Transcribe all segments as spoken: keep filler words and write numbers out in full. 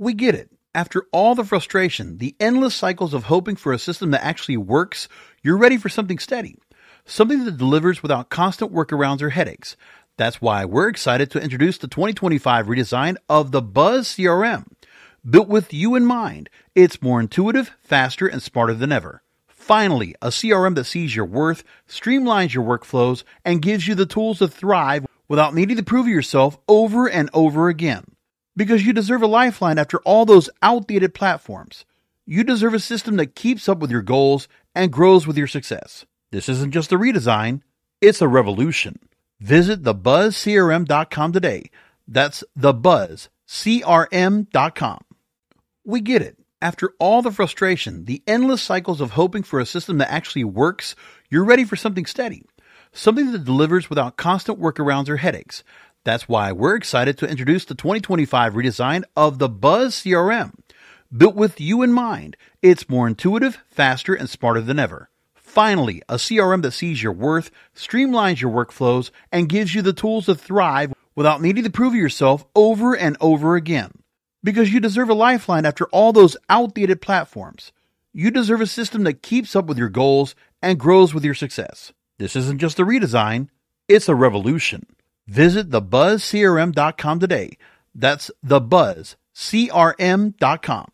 We get it. After all the frustration, the endless cycles of hoping for a system that actually works, you're ready for something steady. Something that delivers without constant workarounds or headaches. That's why we're excited to introduce the twenty twenty-five redesign of the Buzz C R M. Built with you in mind, it's more intuitive, faster, and smarter than ever. Finally, a C R M that sees your worth, streamlines your workflows, and gives you the tools to thrive without needing to prove yourself over and over again. Because you deserve a lifeline after all those outdated platforms. You deserve a system that keeps up with your goals and grows with your success. This isn't just a redesign, it's a revolution. Visit the buzz c r m dot com today. That's the buzz c r m dot com. We get it. After all the frustration, the endless cycles of hoping for a system that actually works, you're ready for something steady. Something that delivers without constant workarounds or headaches. That's why we're excited to introduce the twenty twenty-five redesign of the Buzz C R M. Built with you in mind, it's more intuitive, faster, and smarter than ever. Finally, a C R M that sees your worth, streamlines your workflows, and gives you the tools to thrive without needing to prove yourself over and over again. Because you deserve a lifeline after all those outdated platforms. You deserve a system that keeps up with your goals and grows with your success. This isn't just a redesign, it's a revolution. Visit the buzz c r m dot com today. That's the buzz c r m dot com.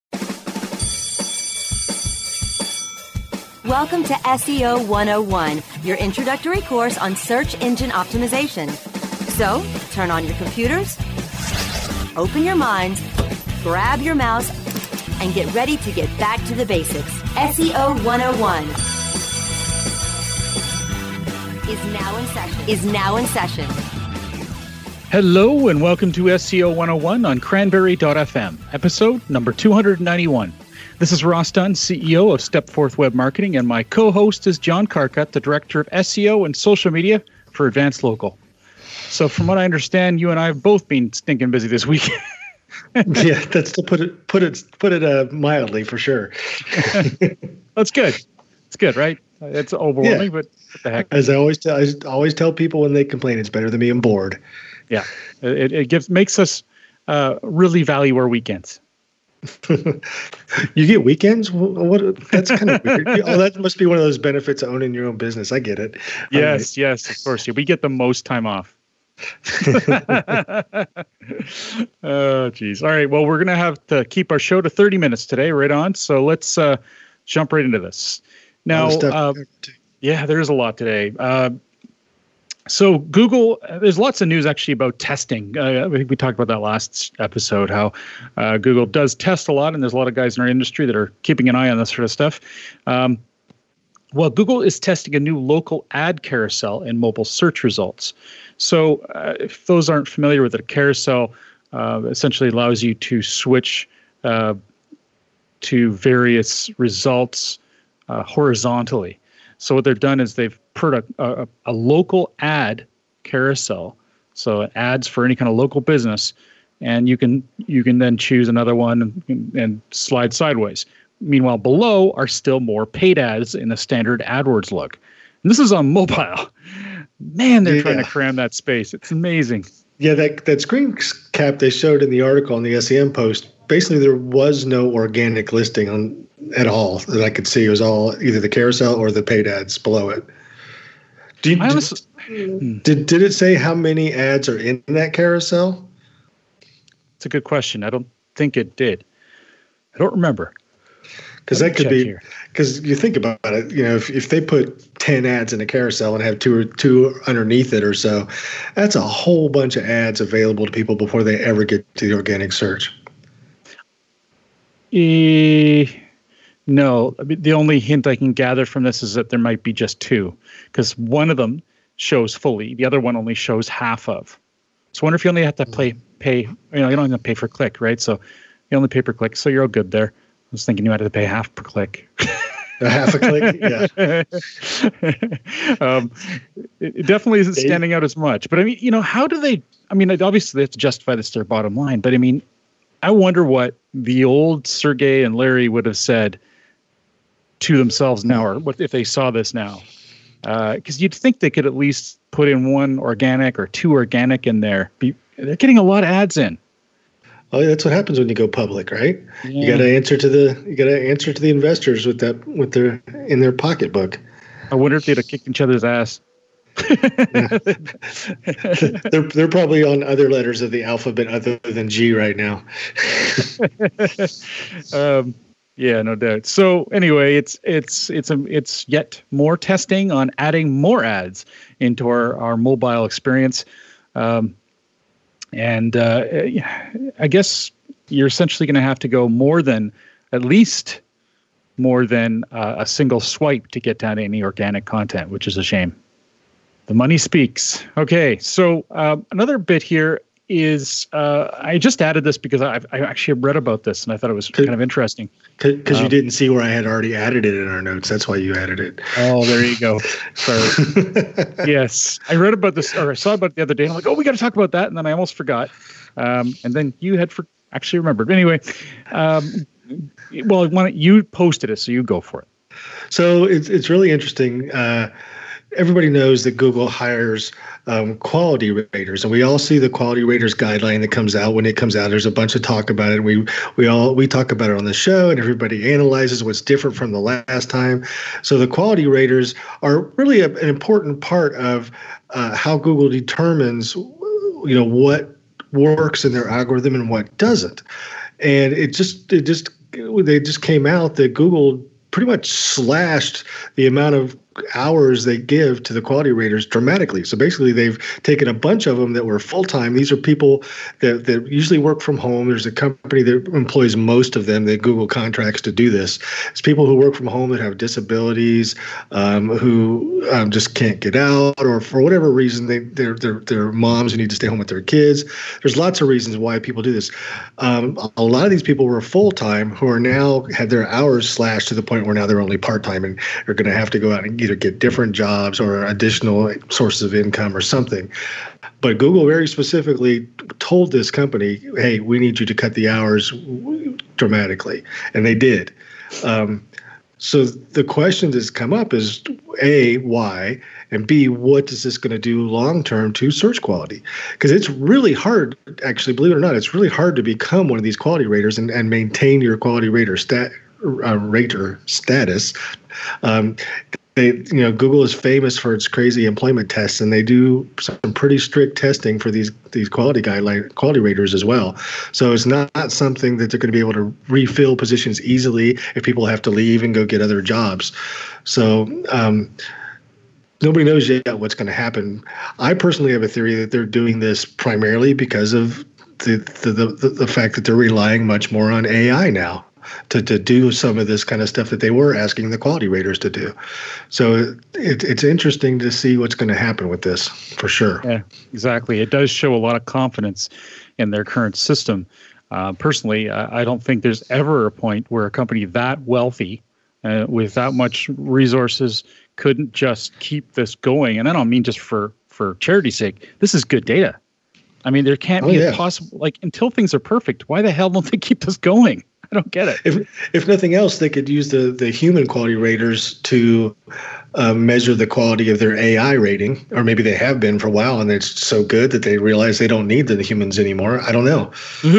Welcome to S E O one oh one, your introductory course on search engine optimization. So, turn on your computers, open your minds, grab your mouse, and get ready to get back to the basics. S E O one oh one is now in session. Is now in session. Hello and welcome to S E O one oh one on cranberry dot f m, episode number two hundred ninety-one. This is Ross Dunn, C E O of Stepforth Web Marketing, and my co-host is John Carcutt, the Director of S E O and Social Media for Advanced Local. So from what I understand, you and I have both been stinking busy this week. Yeah, that's to put it put it put it uh, mildly, for sure. That's good. It's good, right? It's overwhelming, yeah. But what the heck? As I always tell, I always tell people when they complain, it's better than being bored. Yeah, it it gives makes us uh, really value our weekends. You get weekends? What? That's kind of weird. Oh, that must be one of those benefits of owning your own business. I get it. Yes, right. Yes, of course. Yeah, we get the most time off. Oh, geez. All right. Well, we're going to have to keep our show to thirty minutes today, right on. So let's uh, jump right into this. Now, uh, yeah, there's a lot today. Uh, so Google, there's lots of news actually about testing. Uh, we, we talked about that last episode, how uh, Google does test a lot, and there's a lot of guys in our industry that are keeping an eye on this sort of stuff. Um, well, Google is testing a new local ad carousel in mobile search results. So uh, if those aren't familiar with it, a carousel uh, essentially allows you to switch uh, to various results uh, horizontally. So what they've done is they've put a, a, a local ad carousel, so ads for any kind of local business, and you can you can then choose another one and, and slide sideways. Meanwhile, below are still more paid ads in the standard AdWords look. And this is on mobile. Man, they're yeah. trying to cram that space. It's amazing. Yeah, that, that screen cap they showed in the article on the S E M post, basically there was no organic listing on at all that I could see. It was all either the carousel or the paid ads below it. Do you, honestly, did, did, did it say how many ads are in that carousel? It's a good question. I don't think it did. I don't remember. Because that could be, because you think about it, you know, if, if they put ten ads in a carousel and have two or two underneath it or so, that's a whole bunch of ads available to people before they ever get to the organic search. E- no, I mean, the only hint I can gather from this is that there might be just two, because one of them shows fully, the other one only shows half of. So I wonder if you only have to play, pay, you know, you don't have to pay for click, right? So you only pay per click, so you're all good there. I was thinking you had to pay half per click. A half a click, yeah. um, it definitely isn't standing out as much. But I mean, you know, how do they? I mean, obviously they have to justify this to their bottom line. But I mean, I wonder what the old Sergey and Larry would have said to themselves now, or what if they saw this now? Because uh, you'd think they could at least put in one organic or two organic in there. Be, they're getting a lot of ads in. Oh, that's what happens when you go public, right? Yeah. You got to answer to the you got to answer to the investors with that with their in their pocketbook. I wonder if they'd have kicked each other's ass. they're they're probably on other letters of the alphabet other than G right now. um, yeah, no doubt. So anyway, it's it's it's a it's yet more testing on adding more ads into our our mobile experience. Um, And uh, I guess you're essentially going to have to go more than, at least more than uh, a single swipe to get down to any organic content, which is a shame. The money speaks. Okay, so uh, another bit here is uh, I just added this because I've, I actually read about this and I thought it was kind of interesting. Because um, you didn't see where I had already added it in our notes. That's why you added it. Oh, there you go. Sorry. Yes. I read about this, or I saw about it the other day. And I'm like, oh, we got to talk about that. And then I almost forgot. Um, and then you had for actually remembered. Anyway, um, well, why don't you posted it, so you go for it. So it's it's really interesting. Uh, everybody knows that Google hires um, quality raters, and we all see the quality raters guideline that comes out. When it comes out, there's a bunch of talk about it. We we all we talk about it on the show, and everybody analyzes what's different from the last time. So the quality raters are really a, an important part of uh, how Google determines, you know, what works in their algorithm and what doesn't. And it just it just they just came out that Google pretty much slashed the amount of hours they give to the quality raters dramatically. So basically they've taken a bunch of them that were full-time. These are people that, that usually work from home. There's a company that employs most of them that Google contracts to do this. It's people who work from home that have disabilities, um, who um, just can't get out, or for whatever reason, they, they're, they're, they're moms who need to stay home with their kids. There's lots of reasons why people do this. Um, a lot of these people were full-time who are now had their hours slashed to the point where now they're only part-time and are going to have to go out and either get different jobs or additional sources of income or something. But Google very specifically told this company, hey, we need you to cut the hours dramatically. And they did. Um, so the question that's come up is, A, why? And B, what is this going to do long-term to search quality? Because it's really hard, actually, believe it or not, it's really hard to become one of these quality raters and, and maintain your quality rater, stat, uh, rater status. Um, They, you know, Google is famous for its crazy employment tests, and they do some pretty strict testing for these these quality guideline quality raters as well. So it's not, not something that they're going to be able to refill positions easily if people have to leave and go get other jobs. So um, nobody knows yet what's going to happen. I personally have a theory that they're doing this primarily because of the the the, the fact that they're relying much more on A I now to, to do some of this kind of stuff that they were asking the quality raters to do. So it, it's interesting to see what's going to happen with this, for sure. Yeah, exactly. It does show a lot of confidence in their current system. Uh, personally, uh, I don't think there's ever a point where a company that wealthy uh, with that much resources couldn't just keep this going. And I don't mean just for, for charity's sake. This is good data. I mean, there can't oh, be yeah. a possible, like, until things are perfect, why the hell don't they keep this going? I don't get it. If if nothing else, they could use the, the human quality raters to uh, measure the quality of their A I rating, or maybe they have been for a while, and it's so good that they realize they don't need the humans anymore. I don't know.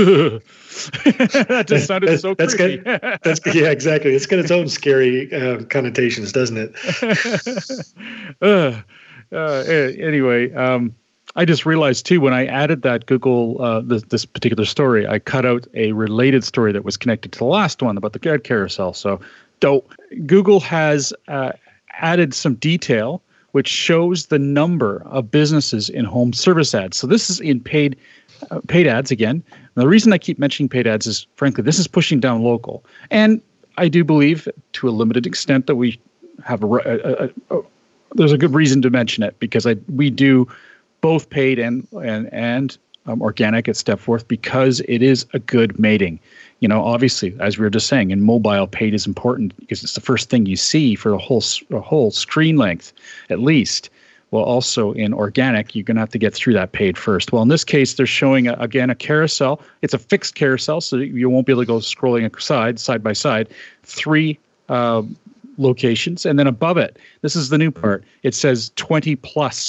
That just sounded that's, so that's creepy. Got, that's yeah, exactly. It's got its own scary uh, connotations, doesn't it? uh, uh, anyway. Um, I just realized too, when I added that Google, uh, this, this particular story, I cut out a related story that was connected to the last one about the ad carousel. So, so Google has uh, added some detail which shows the number of businesses in home service ads. So this is in paid uh, paid ads again. And the reason I keep mentioning paid ads is, frankly, this is pushing down local. And I do believe, to a limited extent, that we have a, a, a, a there's a good reason to mention it, because I we do both paid and and and um, organic at Stepforth, because it is a good mating. You know, obviously, as we were just saying, in mobile, paid is important because it's the first thing you see for the whole the whole screen length, at least. Well, also in organic, you're going to have to get through that paid first. Well, in this case, they're showing, a, again, a carousel. It's a fixed carousel, so you won't be able to go scrolling side, side by side. Three uh, locations, and then above it, this is the new part, it says twenty plus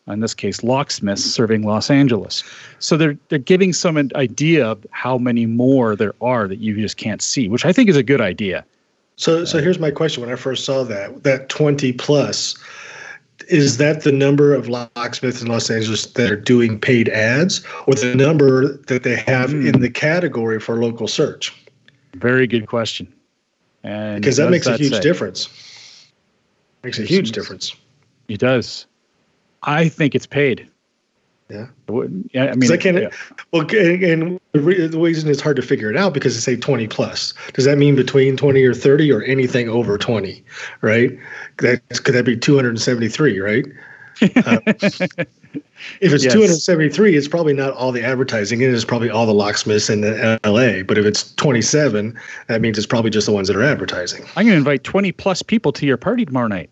in this case, locksmiths serving Los Angeles. So they're they're giving some idea of how many more there are that you just can't see, which I think is a good idea. So, so here's my question. When I first saw that, that twenty plus, is that the number of locksmiths in Los Angeles that are doing paid ads, or the number that they have mm. in the category for local search? Very good question. And because that makes that a huge say? difference. Makes a huge difference. It does. I think it's paid. Yeah. Yeah. I mean, I can't, yeah. well, and, and the reason it's hard to figure it out because they say twenty plus. Does that mean between twenty or thirty or anything over twenty? Right? That could that be two hundred seventy-three? Right? uh, if it's yes. two hundred seventy-three, it's probably not all the advertising. It is probably all the locksmiths in the L A. But if it's twenty-seven, that means it's probably just the ones that are advertising. I'm going to invite twenty plus people to your party tomorrow night.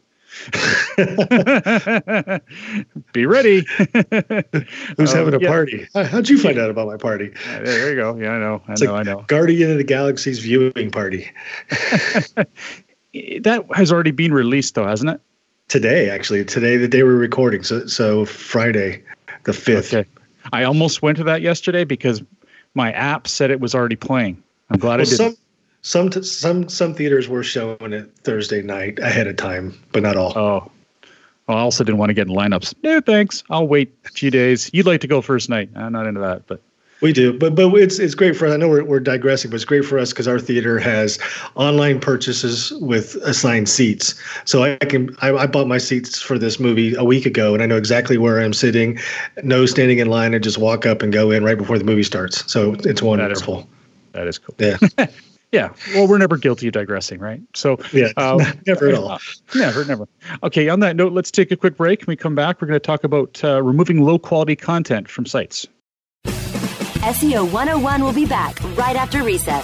Be ready. Who's um, having a yeah. party? How'd you find out about my party? Uh, there you go. Yeah, I know. I it's know. Like I know. Guardian of the Galaxy's viewing party. That has already been released, though, hasn't it? Today, actually. Today, the day we're recording. So, so Friday, the fifth. Okay. I almost went to that yesterday because my app said it was already playing. I'm glad well, I didn't. Some, Some t- some some theaters were showing it Thursday night ahead of time, but not all. Oh, well, I also didn't want to get in lineups. No, thanks. I'll wait a few days. You'd like to go first night. I'm not into that, but we do. But but it's it's great for us. I know we're we're digressing, but it's great for us because our theater has online purchases with assigned seats. So I can I, I bought my seats for this movie a week ago, and I know exactly where I'm sitting. No standing in line. I just walk up and go in right before the movie starts. So it's wonderful. That is cool. Yeah. Yeah, well, we're never guilty of digressing, right? So yeah, uh, never at all. Uh, never, never. Okay, on that note, let's take a quick break. When we come back, we're going to talk about uh, removing low-quality content from sites. S E O one oh one will be back right after recess.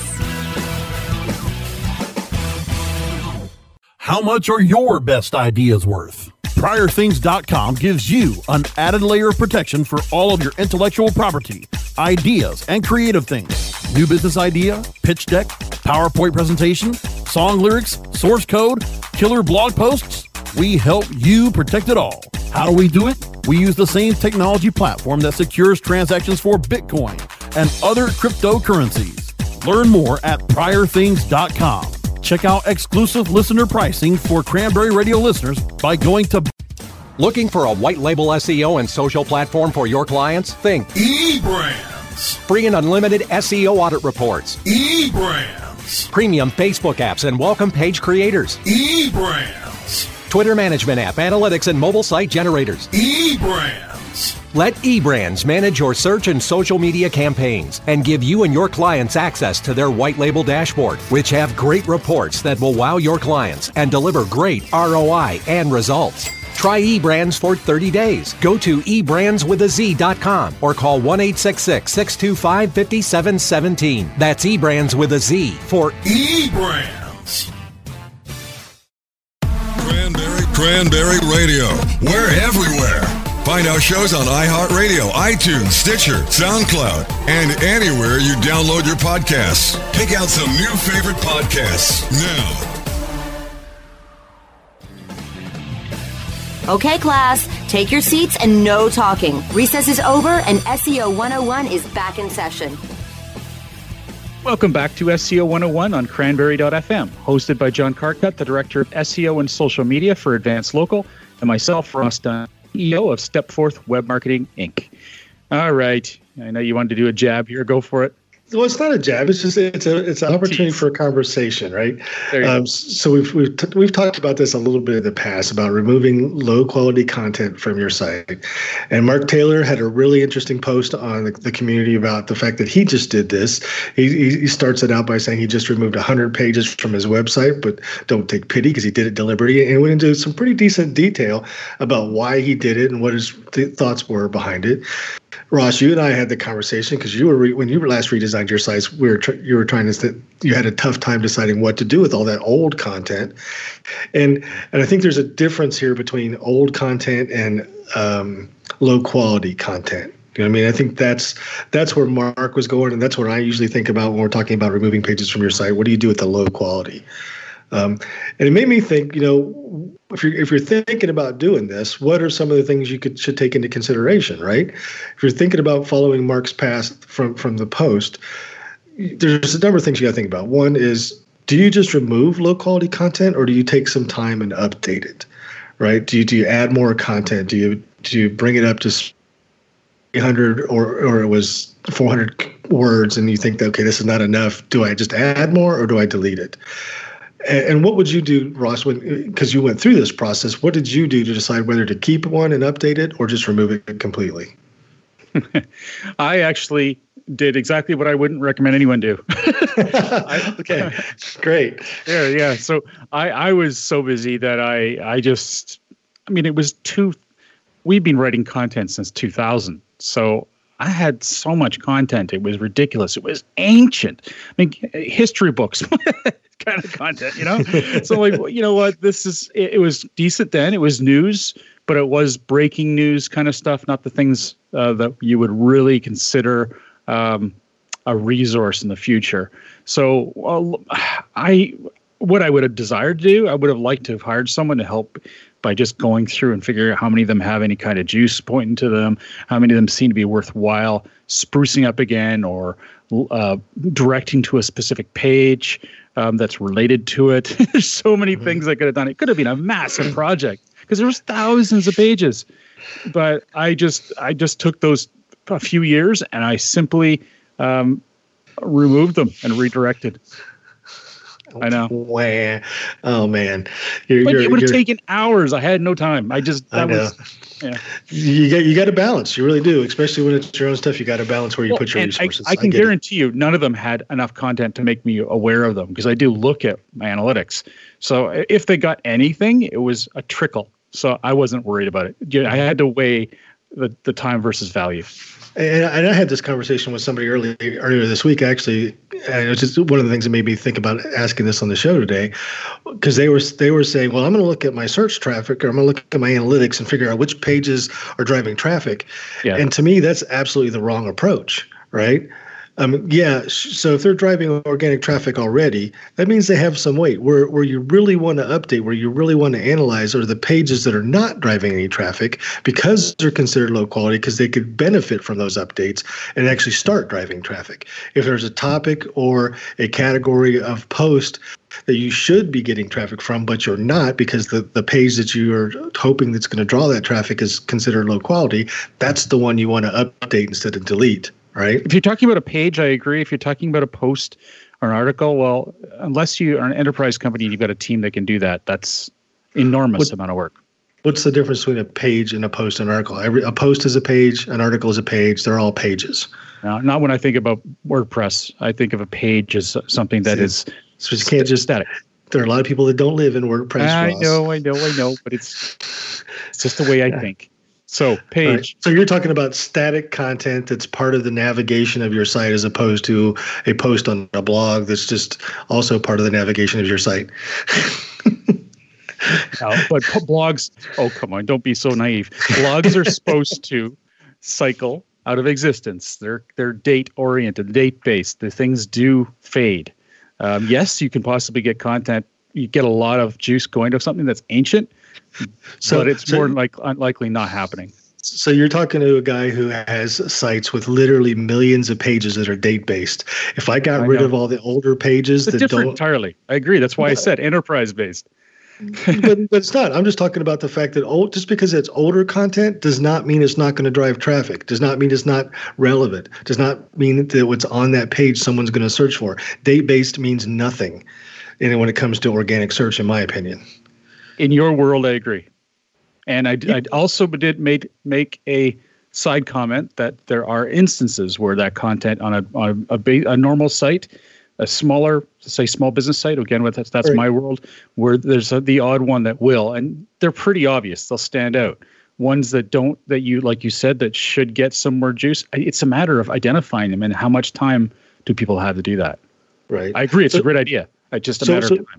How much are your best ideas worth? Prior Things dot com gives you an added layer of protection for all of your intellectual property, ideas, and creative things. New business idea, pitch deck, PowerPoint presentation, song lyrics, source code, killer blog posts. We help you protect it all. How do we do it? We use the same technology platform that secures transactions for Bitcoin and other cryptocurrencies. Learn more at Prior Things dot com. Check out exclusive listener pricing for Cranberry Radio listeners by going to... Looking for a white label S E O and social platform for your clients? Think eBrands. Free and unlimited S E O audit reports. eBrands. Premium Facebook apps and welcome page creators. eBrands. Twitter management app, analytics, and mobile site generators. eBrands. Let eBrands manage your search and social media campaigns and give you and your clients access to their white label dashboard, which have great reports that will wow your clients and deliver great R O I and results. Try eBrands for thirty days. Go to e brands with a z dot com or call one eight six six, six two five, five seven one seven. That's eBrands with a Z for eBrands. Cranberry, Cranberry Radio. We're everywhere. Find our shows on iHeartRadio, iTunes, Stitcher, SoundCloud, and anywhere you download your podcasts. Pick out some new favorite podcasts now. Okay, class, take your seats and no talking. Recess is over and S E O one oh one is back in session. Welcome back to S E O one oh one on Cranberry dot f m, hosted by John Carcutt, the Director of S E O and Social Media for Advanced Local, and myself, Ross Dunn, C E O of Stepforth Web Marketing, Incorporated. All right. I know you wanted to do a jab here. Go for it. Well, it's not a jab. It's just it's a it's an opportunity for a conversation, right? Um, so we've we've t- we've talked about this a little bit in the past about removing low quality content from your site, and Mark Taylor had a really interesting post on the, the community about the fact that he just did this. He he starts it out by saying he just removed one hundred pages from his website, but don't take pity because he did it deliberately, and went into some pretty decent detail about why he did it and what his th- thoughts were behind it. Ross, you and I had the conversation because you were re- when you were last redesigned your sites, we were tr- you were trying to st- you had a tough time deciding what to do with all that old content, and and I think there's a difference here between old content and um, low quality content. You know what I mean? I think that's that's where Mark was going, and that's what I usually think about when we're talking about removing pages from your site. What do you do with the low quality? Um, and it made me think, you know, if you're if you're thinking about doing this, what are some of the things you could should take into consideration, right? If you're thinking about following Mark's path from from the post, there's a number of things you got to think about. One is, do you just remove low quality content, or do you take some time and update it, right? Do you do you add more content? Do you do you bring it up to three hundred or or it was four hundred words, and you think that, okay, this is not enough? Do I just add more, or do I delete it? And what would you do, Ross, when, because you went through this process, what did you do to decide whether to keep one and update it or just remove it completely? I actually did exactly what I wouldn't recommend anyone do. I, okay, great. Yeah, yeah. So I, I was so busy that I, I just, I mean, it was two, we've been writing content since two thousand. So I had so much content. It was ridiculous. It was ancient. I mean, history books. Kind of content, you know? So like, you know what, this is, it, it was decent then. It was news, but it was breaking news kind of stuff, not the things uh, that you would really consider um, a resource in the future. So well, I, what I would have desired to do, I would have liked to have hired someone to help by just going through and figuring out how many of them have any kind of juice pointing to them, how many of them seem to be worthwhile sprucing up again, or uh, directing to a specific page um, that's related to it. There's so many mm-hmm. things I could have done. It could have been a massive project because there was thousands of pages. But I just I just took those a few years and I simply um, removed them and redirected. I know. Wow. Oh man, you're, but you're, it would have you're, taken hours. I had no time. I just that I know. was. Yeah. You got you got to balance. You really do, especially when it's your own stuff. You got to balance where you well, put your and resources. I, I can I guarantee it. you, none of them had enough content to make me aware of them because I do look at my analytics. So if they got anything, it was a trickle. So I wasn't worried about it. I had to weigh the, the time versus value. And I, and I had this conversation with somebody earlier earlier this week, actually, and it's just one of the things that made me think about asking this on the show today, because they were they were saying, well, I'm going to look at my search traffic, or I'm going to look at my analytics and figure out which pages are driving traffic. Yeah. And to me, that's absolutely the wrong approach, right? Um, yeah. So if they're driving organic traffic already, that means they have some weight. Where where you really want to update, where you really want to analyze, are the pages that are not driving any traffic because they're considered low quality, because they could benefit from those updates and actually start driving traffic. If there's a topic or a category of post that you should be getting traffic from, but you're not because the, the page that you are hoping that's going to draw that traffic is considered low quality, that's the one you want to update instead of delete. Right. If you're talking about a page, I agree. If you're talking about a post or an article, well, unless you are an enterprise company and you've got a team that can do that, that's enormous what, amount of work. What's the difference between a page and a post and an article? Every, a post is a page, an article is a page. They're all pages. No, not when I think about WordPress. I think of a page as something that See, is so you can't just static. There are a lot of people that don't live in WordPress. I Ross. know, I know, I know, but it's it's just the way I think. So page. Right. So you're talking about static content that's part of the navigation of your site, as opposed to a post on a blog that's just also part of the navigation of your site. No, but blogs, oh, come on, don't be so naive. Blogs are supposed to cycle out of existence. They're they're date oriented, date based. The things do fade. Um, yes, you can possibly get content. You get a lot of juice going to something that's ancient. So, but it's so, more like unlikely not happening. So you're talking to a guy who has sites with literally millions of pages that are date based. If I got I rid know. of all the older pages it's that different don't entirely. I agree. That's why I said enterprise based. but, but it's not. I'm just talking about the fact that old, just because it's older content does not mean it's not going to drive traffic. Does not mean it's not relevant. Does not mean that what's on that page someone's going to search for. Date based means nothing, and when it comes to organic search, in my opinion. In your world, I agree. And I, I also did made, make a side comment that there are instances where that content on a on a, a, a normal site, a smaller, say small business site, again, with that's, that's right. my world, where there's a, the odd one that will, and they're pretty obvious. They'll stand out. Ones that don't, that you, like you said, that should get some more juice. It's a matter of identifying them and how much time do people have to do that. Right. I agree. It's so, a great idea. It's just a so, matter so, of time.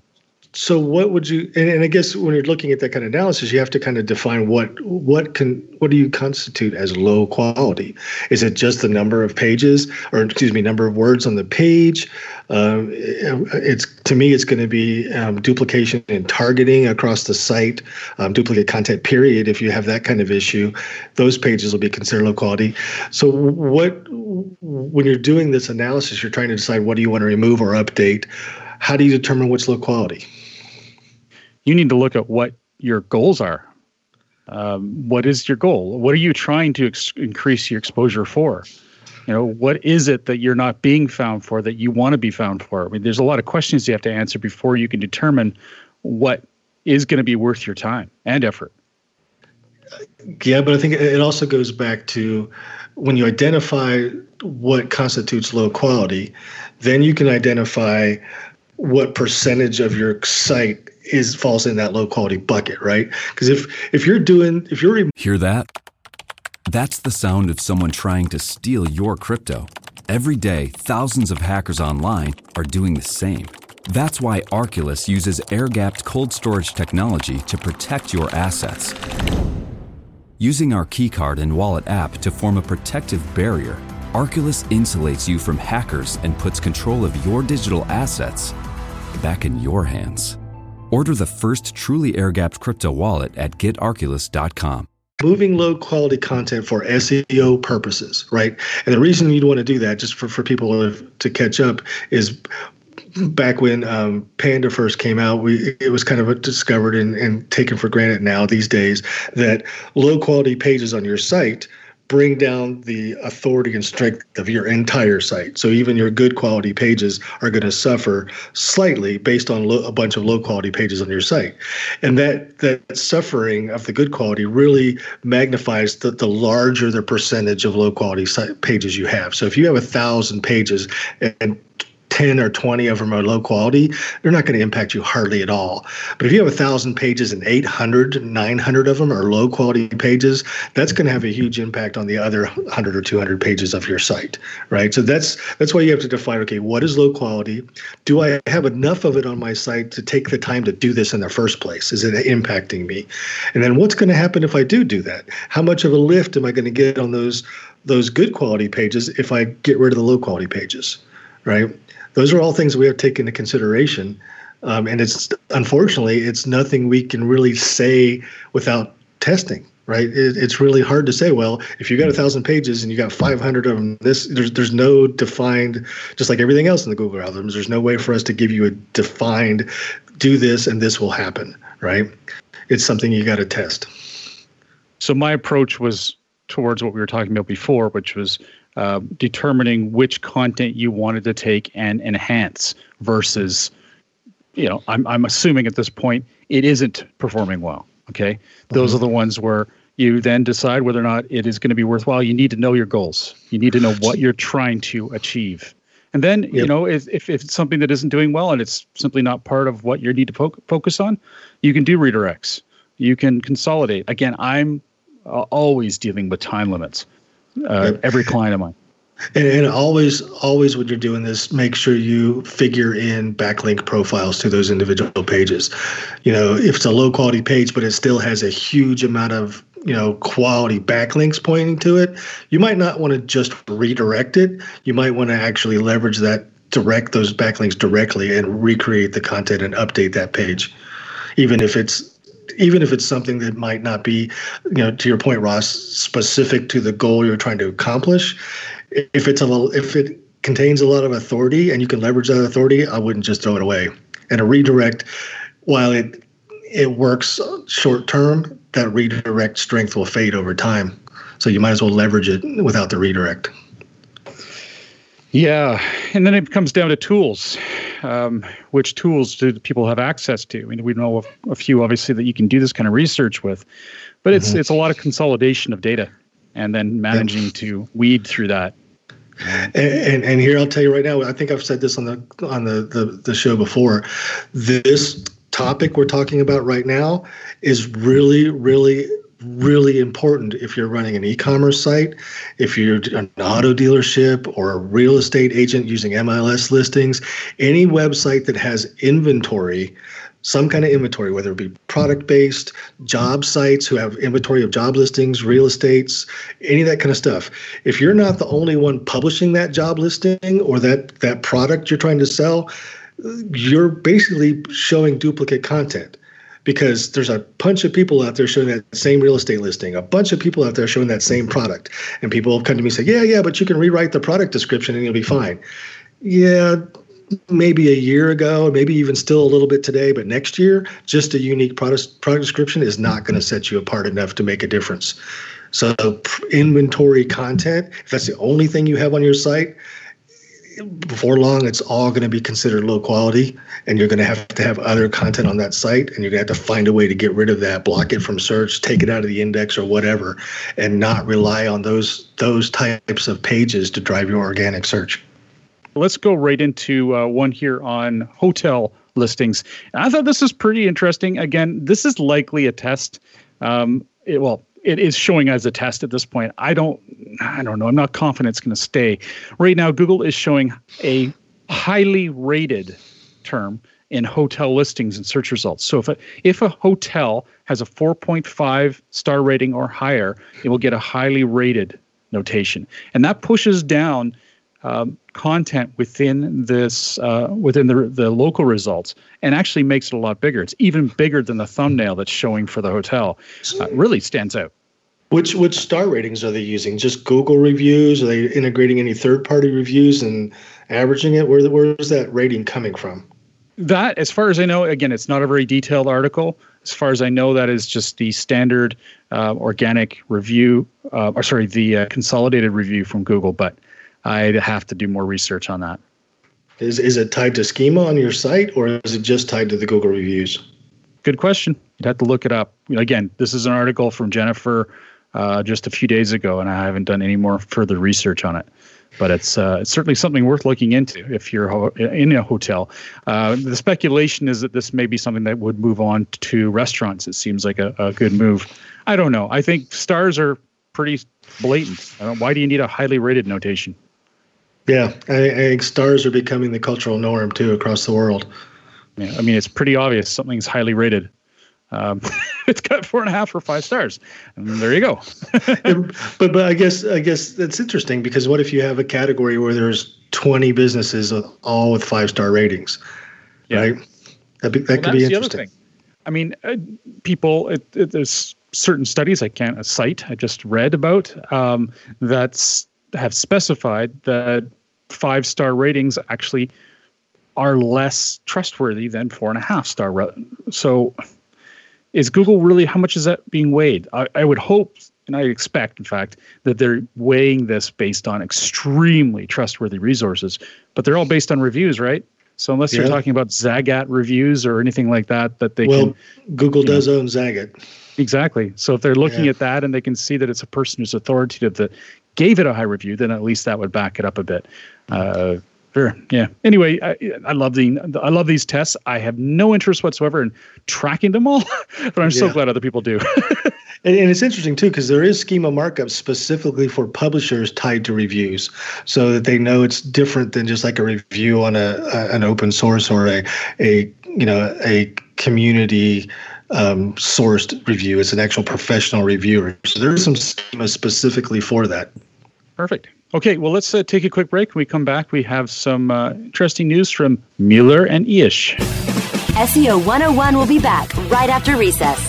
So what would you, and, and I guess when you're looking at that kind of analysis, you have to kind of define what what can what do you constitute as low quality? Is it just the number of pages, or excuse me, number of words on the page? Um, it's to me, it's going to be um, duplication and targeting across the site, um, duplicate content. Period. If you have that kind of issue, those pages will be considered low quality. So what, when you're doing this analysis, you're trying to decide what do you want to remove or update. How do you determine what's low quality? You need to look at what your goals are. Um, what is your goal? What are you trying to ex- increase your exposure for? You know, what is it that you're not being found for that you want to be found for? I mean, there's a lot of questions you have to answer before you can determine what is going to be worth your time and effort. Yeah, but I think it also goes back to when you identify what constitutes low quality, then you can identify what percentage of your site is falls in that low quality bucket, right? Because if if you're doing if you're re- hear that? That's the sound of someone trying to steal your crypto. Every day, thousands of hackers online are doing the same. That's why Arculus uses air-gapped cold storage technology to protect your assets. Using our keycard and wallet app to form a protective barrier, Arculus insulates you from hackers and puts control of your digital assets back in your hands. Order the first truly air-gapped crypto wallet at get arculus dot com. Moving low quality content for S E O purposes, right? And the reason you'd want to do that, just for, for people to catch up, is back when um, Panda first came out, we it was kind of discovered and, and taken for granted now these days that low quality pages on your site bring down the authority and strength of your entire site. So even your good quality pages are going to suffer slightly based on lo- a bunch of low quality pages on your site. And that that suffering of the good quality really magnifies the, the larger the percentage of low quality site pages you have. So if you have a thousand pages and ten or twenty of them are low quality, they're not going to impact you hardly at all. But if you have a thousand pages and eight hundred, nine hundred of them are low quality pages, that's going to have a huge impact on the other one hundred or two hundred pages of your site, right? So that's that's why you have to define, okay, what is low quality? Do I have enough of it on my site to take the time to do this in the first place? Is it impacting me? And then what's going to happen if I do do that? How much of a lift am I going to get on those those good quality pages if I get rid of the low quality pages, right? Those are all things we have to take into consideration. Um, and it's unfortunately, it's nothing we can really say without testing, right? It, it's really hard to say, well, if you got a thousand pages and you got five hundred of them, this there's there's no defined, just like everything else in the Google algorithms, there's no way for us to give you a defined, do this and this will happen, right? It's something you got to test. So my approach was towards what we were talking about before, which was Uh, determining which content you wanted to take and enhance versus, you know, I'm I'm assuming at this point it isn't performing well. Okay, those mm-hmm. are the ones where you then decide whether or not it is going to be worthwhile. You need to know your goals. You need to know what you're trying to achieve, and then yep. you know if, if if it's something that isn't doing well and it's simply not part of what you need to fo- focus on, you can do redirects. You can consolidate. Again, I'm uh, always dealing with time limits. Uh, every client of mine. And, and always, always when you're doing this, make sure you figure in backlink profiles to those individual pages. You know, if it's a low quality page, but it still has a huge amount of, you know, quality backlinks pointing to it, you might not want to just redirect it. You might want to actually leverage that, direct those backlinks directly and recreate the content and update that page. Even if it's Even if it's something that might not be, you know, to your point, Ross, specific to the goal you're trying to accomplish, if it's a little, if it contains a lot of authority and you can leverage that authority, I wouldn't just throw it away. And a redirect, while it it works short term, that redirect strength will fade over time. So you might as well leverage it without the redirect. Yeah, and then it comes down to tools. Um, which tools do people have access to? I mean, we know a, a few, obviously, that you can do this kind of research with, but it's mm-hmm. it's a lot of consolidation of data and then managing yep. to weed through that. And, and and here I'll tell you right now, I think I've said this on the on the, the, the show before. This topic we're talking about right now is really, really really important if you're running an e-commerce site, if you're an auto dealership or a real estate agent using M L S listings, any website that has inventory some kind of inventory, whether it be product-based, job sites who have inventory of job listings, real estates, any of that kind of stuff. If you're not the only one publishing that job listing or that, that product you're trying to sell, you're basically showing duplicate content. Because there's a bunch of people out there showing that same real estate listing, a bunch of people out there showing that same product. And people have come to me and say, yeah, yeah, but you can rewrite the product description and you'll be fine. Yeah, maybe a year ago, maybe even still a little bit today, but next year, just a unique product, product description is not going to set you apart enough to make a difference. So inventory content, if that's the only thing you have on your site, before long, it's all going to be considered low quality, and you're going to have to have other content on that site, and you're going to have to find a way to get rid of that, block it from search, take it out of the index or whatever, and not rely on those those types of pages to drive your organic search. Let's go right into uh, one here on hotel listings. And I thought this was pretty interesting. Again, this is likely a test. Um, it, well, it is showing as a test at this point. I don't, I don't know. I'm not confident it's going to stay. Right now, Google is showing a highly rated term in hotel listings and search results. So if a, if a hotel has a four point five star rating or higher, it will get a highly rated notation, and that pushes down um, content within this uh, within the the local results, and actually makes it a lot bigger. It's even bigger than the thumbnail that's showing for the hotel. Uh, it really stands out. Which which star ratings are they using? Just Google reviews? Are they integrating any third-party reviews and averaging it? Where where is that rating coming from? That, as far as I know, again, it's not a very detailed article. As far as I know, that is just the standard uh, organic review, uh, or sorry, the uh, consolidated review from Google. But I'd have to do more research on that. Is is it tied to schema on your site, or is it just tied to the Google reviews? Good question. You'd have to look it up. Again, this is an article from Jennifer uh, just a few days ago, and I haven't done any more further research on it. But it's, uh, it's certainly something worth looking into if you're ho- in a hotel. Uh, the speculation is that this may be something that would move on to restaurants. It seems like a, a good move. I don't know. I think stars are pretty blatant. I don't, why do you need a highly rated notation? Yeah, I, I think stars are becoming the cultural norm too across the world. Yeah, I mean, it's pretty obvious something's highly rated. Um, it's got four and a half or five stars, and there you go. but but I guess I guess that's interesting, because what if you have a category where there's twenty businesses all with five star ratings, yeah. right? That'd be, that well, could be interesting. The other thing. I mean, uh, people. It, it, there's certain studies I can't cite. I just read about um, that have specified that five star ratings actually are less trustworthy than four and a half star. Re- so. Is Google really, how much is that being weighed? I, I would hope, and I expect, in fact, that they're weighing this based on extremely trustworthy resources, but they're all based on reviews, right? So unless yeah. you're talking about Zagat reviews or anything like that, that they well, can... Google does know, own Zagat. Exactly. So if they're looking yeah. at that and they can see that it's a person who's authoritative that gave it a high review, then at least that would back it up a bit. Uh, Sure. Yeah. Anyway, I, I love the I love these tests. I have no interest whatsoever in tracking them all, but I'm yeah. so glad other people do. and, and it's interesting too, because there is schema markup specifically for publishers tied to reviews, so that they know it's different than just like a review on a, a an open source or a a you know a community um, sourced review. It's an actual professional reviewer. So there is some schema specifically for that. Perfect. Okay, well, let's uh, take a quick break. When we come back, we have some uh, interesting news from Mueller and Eish. S E O one oh one will be back right after recess.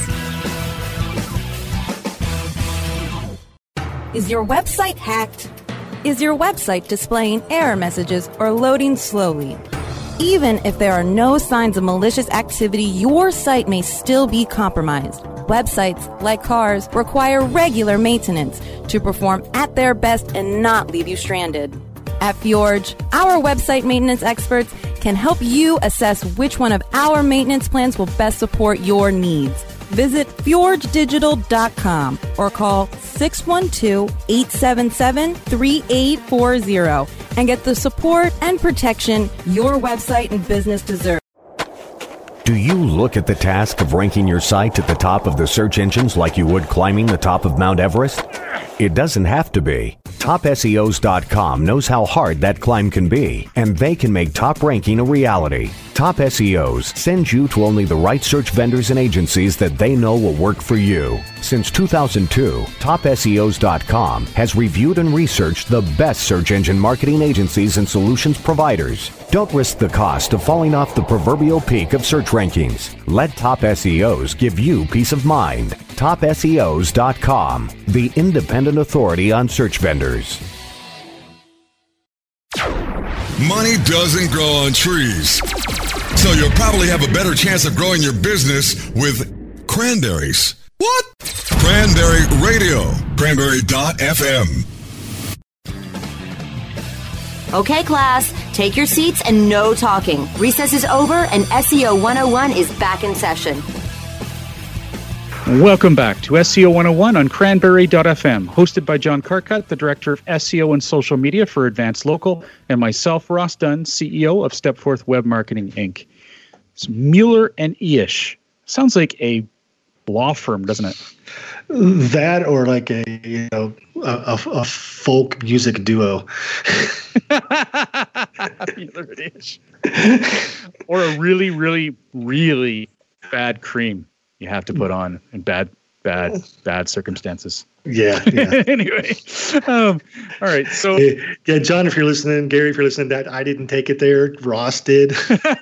Is your website hacked? Is your website displaying error messages or loading slowly? Even if there are no signs of malicious activity, your site may still be compromised. Websites, like cars, require regular maintenance to perform at their best and not leave you stranded. At Fjorge, our website maintenance experts can help you assess which one of our maintenance plans will best support your needs. Visit fjorge digital dot com or call six one two, eight seven seven, three eight four zero and get the support and protection your website and business deserve. Do you look at the task of ranking your site at the top of the search engines like you would climbing the top of Mount Everest? It doesn't have to be. top S E Os dot com knows how hard that climb can be, and they can make top ranking a reality. Top S E Os sends you to only the right search vendors and agencies that they know will work for you. Since two thousand two, top S E Os dot com has reviewed and researched the best search engine marketing agencies and solutions providers. Don't risk the cost of falling off the proverbial peak of search rankings. Let Top S E Os give you peace of mind. top S E Os dot com, the independent authority on search vendors. Money doesn't grow on trees, so you'll probably have a better chance of growing your business with cranberries. What? Cranberry Radio, cranberry dot f m. Okay, class, take your seats and no talking. Recess is over and S E O one oh one is back in session. Welcome back to S E O one oh one on cranberry dot f m, hosted by John Carcutt, the Director of S E O and Social Media for Advanced Local, and myself, Ross Dunn, C E O of Stepforth Web Marketing, Incorporated. It's Mueller and Eish. Sounds like a law firm, doesn't it? That or like a you know a, a, a folk music duo. Mueller and Eish. Or a really, really, really bad cream you have to put on in bad, bad, bad circumstances. Yeah. yeah. Anyway, um, all right. So, hey, yeah, John, if you're listening, Gary, if you're listening, that I didn't take it there. Ross did.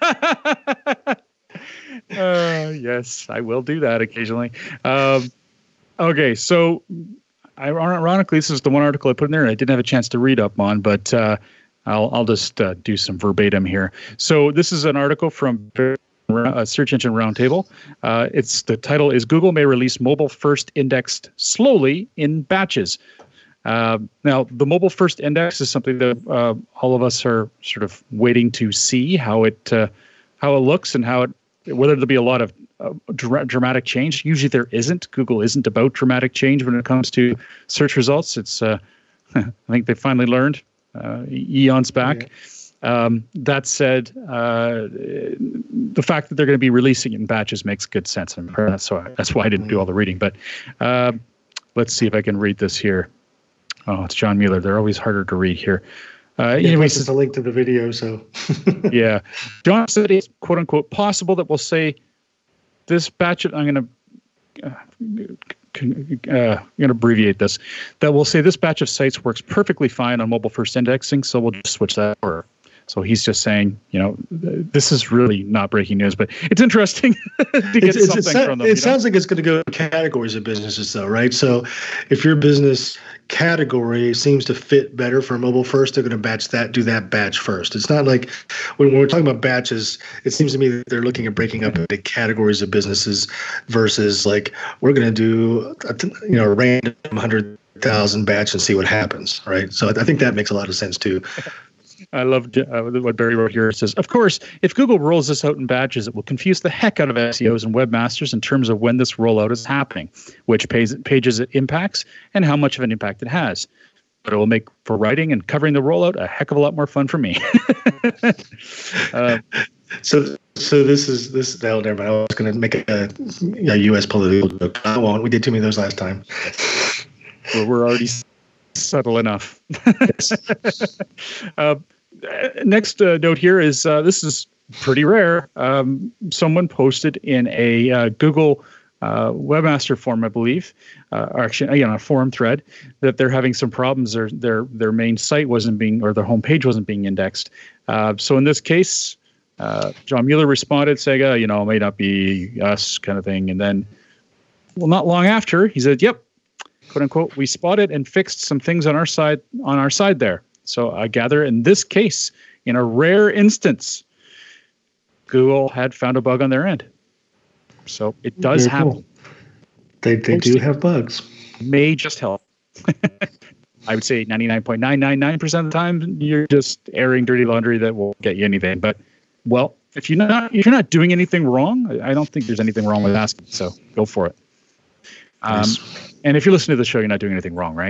uh, yes, I will do that occasionally. Um, okay, so ironically, this is the one article I put in there, and I didn't have a chance to read up on, but uh, I'll I'll just uh, do some verbatim here. So this is an article from Uh, Search Engine Roundtable. Uh, it's the title is Google may release mobile first indexed slowly in batches. Uh, now, the mobile first index is something that uh, all of us are sort of waiting to see how it uh, how it looks and how it whether there'll be a lot of uh, dra- dramatic change. Usually there isn't. Google isn't about dramatic change when it comes to search results. It's uh, I think they finally learned uh, eons back. Yeah. Um, that said, uh, the fact that they're going to be releasing it in batches makes good sense. And that's why, that's why I didn't do all the reading. But uh, let's see if I can read this here. Oh, it's John Mueller. They're always harder to read here. Uh, yeah, anyways, it's a link to the video. So yeah, John said it's quote unquote possible that we'll say this batch of, I'm going to, uh, uh, I'm going to abbreviate this, that we'll say this batch of sites works perfectly fine on mobile first indexing. So we'll just switch that over. So he's just saying, you know, this is really not breaking news, but it's interesting to get it's, something it's, from them. It sounds know? like it's going to go to categories of businesses, though, right? So if your business category seems to fit better for mobile first, they're going to batch that, do that batch first. It's not like when, when we're talking about batches, it seems to me that they're looking at breaking up into categories of businesses versus like we're going to do, a, you know, a random one hundred thousand batch and see what happens, right? So I think that makes a lot of sense too. I love uh, what Barry wrote here. It says, of course, if Google rolls this out in batches, it will confuse the heck out of S E Os and webmasters in terms of when this rollout is happening, which page, pages it impacts, and how much of an impact it has. But it will make for writing and covering the rollout a heck of a lot more fun for me. uh, so so this is, this, no, never mind. I was going to make a, a U S political joke. I won't. We did too many of those last time. Well, we're already subtle enough. uh, next uh, note here is uh, this is pretty rare. Um, someone posted in a uh, Google uh, webmaster forum, I believe, uh, or actually, you know, a forum thread, that they're having some problems. Their their their main site wasn't being, or their homepage wasn't being indexed. Uh, so in this case, uh, John Mueller responded saying, uh, you know, it may not be us, kind of thing. And then, well, not long after, he said, "Yep, quote unquote, we spotted and fixed some things on our side on our side there." So I gather in this case, in a rare instance, Google had found a bug on their end. So it does Very happen. Cool. They they do have bugs. May just help. I would say ninety-nine point nine nine nine percent of the time you're just airing dirty laundry that will get you anything. But well, if you're not if you're not doing anything wrong, I don't think there's anything wrong with asking. So go for it. Um, yes. And if you listen to the show, you're not doing anything wrong, right?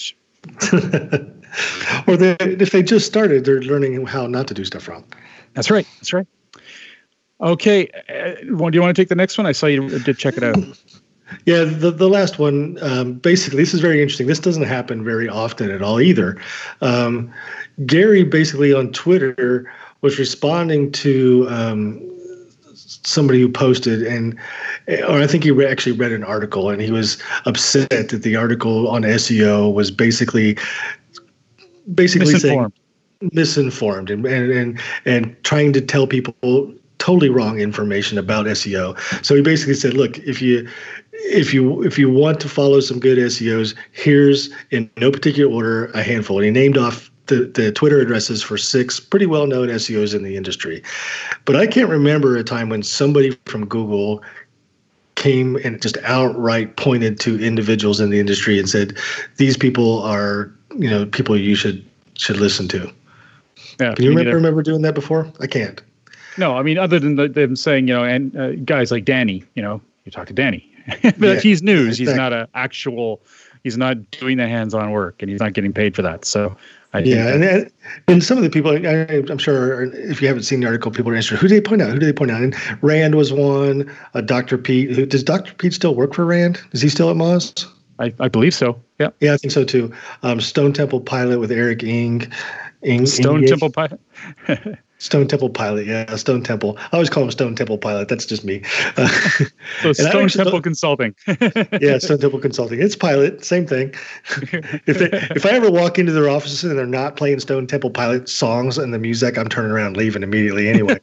Or they, if they just started, they're learning how not to do stuff wrong. That's right. That's right. Okay. Uh, well, do you want to take the next one? I saw you did check it out. Yeah, the, the last one, um, basically, this is very interesting. This doesn't happen very often at all either. Um, Gary basically on Twitter was responding to um, somebody who posted, and or I think he re- actually read an article, and he was upset that the article on S E O was basically basically misinformed. saying misinformed and, and and and trying to tell people totally wrong information about S E O. So he basically said, look, if you if you if you want to follow some good S E Os, here's in no particular order a handful. And he named off the, the Twitter addresses for six pretty well-known S E Os in the industry. But I can't remember a time when somebody from Google came and just outright pointed to individuals in the industry and said, these people are, you know, people you should should listen to. Yeah, Can you remember, remember doing that before? I can't. No, I mean, other than the, them saying, you know, and uh, guys like Danny, you know, you talk to Danny. But yeah, he's news. Yeah, exactly. He's not an actual, he's not doing the hands-on work, and he's not getting paid for that. So, I yeah, think and and some of the people, I, I'm sure, if you haven't seen the article, people are interested. Who did they point out? Who did they point out? And Rand was one. Uh, Doctor Pete. Who, does Doctor Pete still work for Rand? Is he still at Moz? I, I believe so. Yeah. Yeah, I think so too. Um, Stone Temple Pilot with Eric Ing. Ing Stone Ing- Temple Pilot. Stone Temple Pilot, yeah, Stone Temple. I always call him Stone Temple Pilot. That's just me. Uh, so Stone Temple thought, Consulting. Yeah, Stone Temple Consulting. It's Pilot, same thing. if they, if I ever walk into their offices and they're not playing Stone Temple Pilot songs and the music, I'm turning around, leaving immediately anyway.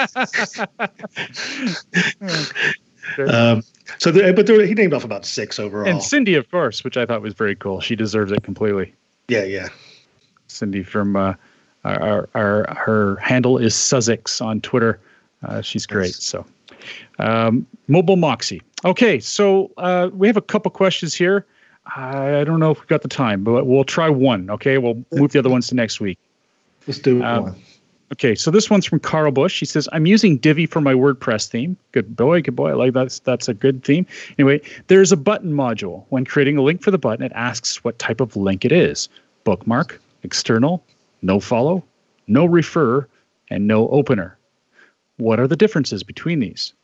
um, so, there, but there, he named off about six overall. And Cindy, of course, which I thought was very cool. She deserves it completely. Yeah, yeah. Cindy from. Uh, Our, our her handle is Sussex on Twitter. Uh, she's great. So, um, Mobile Moxie. Okay, so uh, we have a couple questions here. I don't know if we've got the time, but we'll try one. Okay, we'll move the other ones to next week. Let's do it. Um, one. Okay, so this one's from Carl Bush. He says, "I'm using Divi for my WordPress theme. Good boy, good boy. I like that. That's a good theme. Anyway, there's a button module. When creating a link for the button, it asks what type of link it is: bookmark, external, no follow, no refer, and no opener. What are the differences between these?"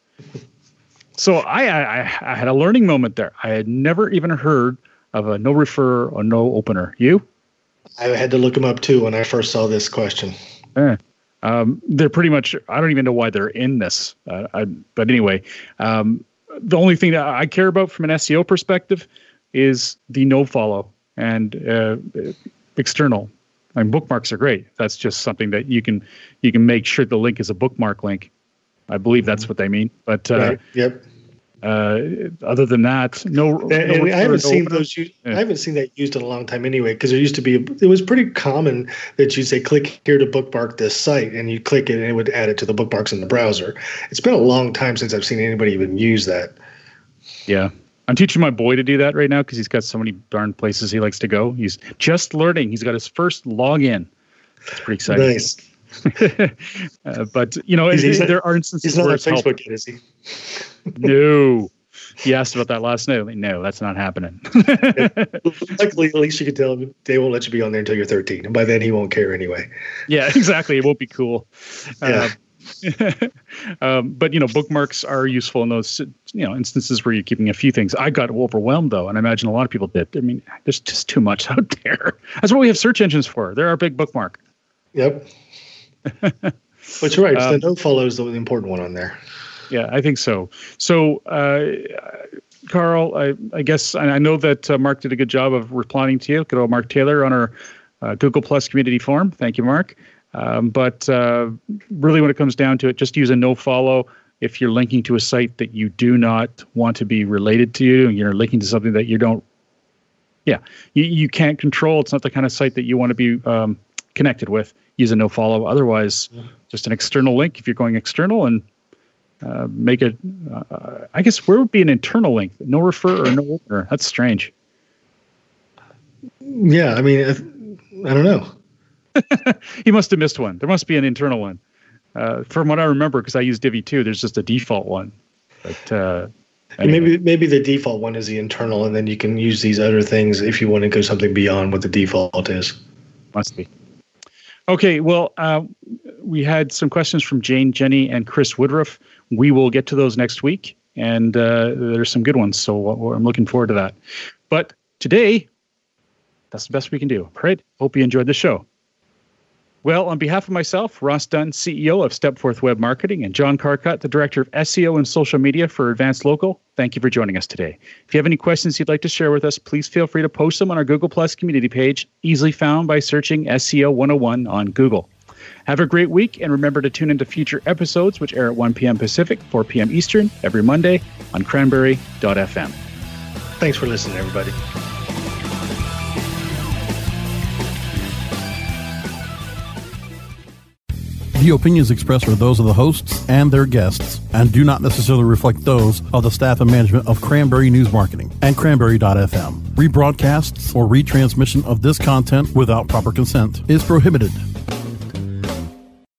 So I, I, I had a learning moment there. I had never even heard of a no refer or no opener. You? I had to look them up too when I first saw this question. Eh. Um, they're pretty much, I don't even know why they're in this. Uh, I, but anyway, um, the only thing that I care about from an S E O perspective is the no follow and uh, external. I mean, bookmarks are great. That's just something that you can you can make sure the link is a bookmark link. I believe that's what they mean. But uh, right. Yep. Uh, other than that, no. And, no and I haven't no seen opener. those. Used, Yeah. I haven't seen that used in a long time anyway. Because there used to be, it was pretty common that you say, "Click here to bookmark this site," and you click it, and it would add it to the bookmarks in the browser. It's been a long time since I've seen anybody even use that. Yeah. I'm teaching my boy to do that right now because he's got so many darn places he likes to go. He's just learning. He's got his first login. It's pretty exciting. Nice. uh, but, you know, He's, he's there not, are instances he's not where on it's helped. Facebook yet, is he? No. He asked about that last night. Like, no, that's not happening. Luckily, at least you can tell him they won't let you be on there until you're thirteen. And by then, he won't care anyway. Yeah, exactly. It won't be cool. Yeah. Uh, um, but, you know, bookmarks are useful in those, you know, instances where you're keeping a few things. I got overwhelmed, though, and I imagine a lot of people did. I mean, there's just too much out there. That's what we have search engines for. They're our big bookmark. Yep. But you're right. It's Um, the no follow is the important one on there. Yeah, I think so. So, uh, Carl, I, I guess and I know that uh, Mark did a good job of replying to you. Good old Mark Taylor on our uh, Google Plus community forum. Thank you, Mark. Um, but uh, really, when it comes down to it, just use a no follow if you're linking to a site that you do not want to be related to you. You're linking to something that you don't. Yeah, you, you can't control. It's not the kind of site that you want to be um, connected with. Use a no follow. Otherwise, just an external link if you're going external and. Uh, make it, uh, I guess, where would be an internal link? No refer or no opener? That's strange. Yeah, I mean, I don't know. He must have missed one. There must be an internal one. Uh, from what I remember, because I use Divi two, there's just a default one. But uh, anyway. maybe maybe the default one is the internal, and then you can use these other things if you want to go something beyond what the default is. Must be. Okay, well, uh, we had some questions from Jane, Jenny, and Chris Woodruff. We will get to those next week, and uh, there's some good ones, so I'm looking forward to that. But today, that's the best we can do. All right? Hope you enjoyed the show. Well, on behalf of myself, Ross Dunn, C E O of Stepforth Web Marketing, and John Carcutt, the Director of S E O and Social Media for Advanced Local, thank you for joining us today. If you have any questions you'd like to share with us, please feel free to post them on our Google Plus community page, easily found by searching S E O one oh one on Google. Have a great week, and remember to tune into future episodes, which air at one p.m. Pacific, four p.m. Eastern, every Monday on cranberry dot f m. Thanks for listening, everybody. The opinions expressed are those of the hosts and their guests and do not necessarily reflect those of the staff and management of Cranberry News Marketing and cranberry dot f m. Rebroadcasts or retransmission of this content without proper consent is prohibited.